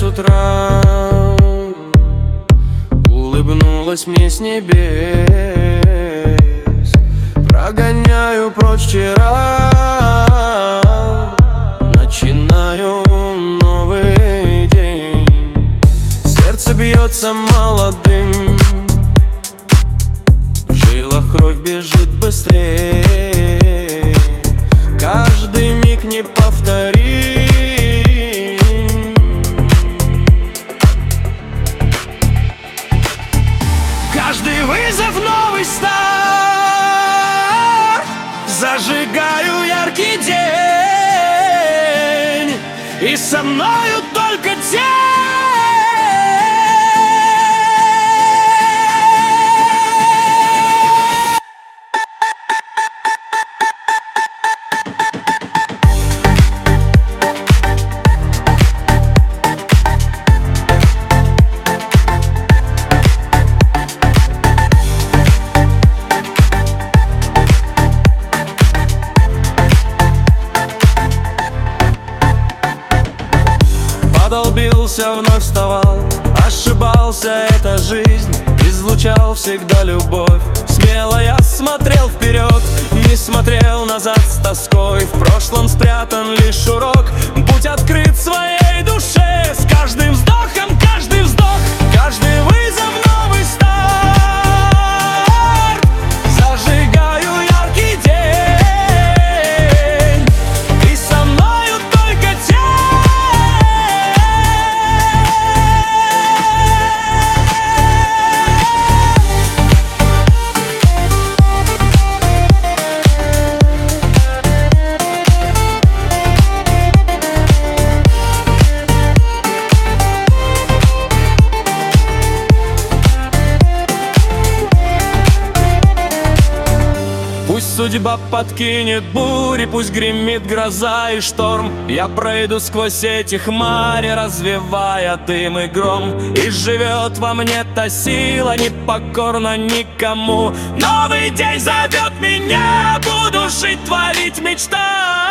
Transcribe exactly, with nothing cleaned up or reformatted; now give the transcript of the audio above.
с утра улыбнулась мне с небес. Прогоняю прочь вчера, начинаю новый день. Сердце бьется молодым, в жилах кровь бежит быстрее. Каждый миг не повторим. Каждый вызов новый старт. Зажигаю яркий день, и со мною только тень. Долбился, вновь вставал, ошибался, это жизнь. Излучал всегда любовь. Смело я смотрел вперед, не смотрел назад с тоской. В прошлом спрятан лишь урок. Будь открыт своей душе. С каждым вздохом, каждый вздох, каждый вызов новый старт. Зажигаю яркий день, и со мною только тень. Пусть судьба подкинет бури, пусть гремит гроза и шторм. Я пройду сквозь эти хмари, развевая дым и гром. И живет во мне та сила, не покорна никому. Новый день зовет меня, буду жить, творить, мечтать.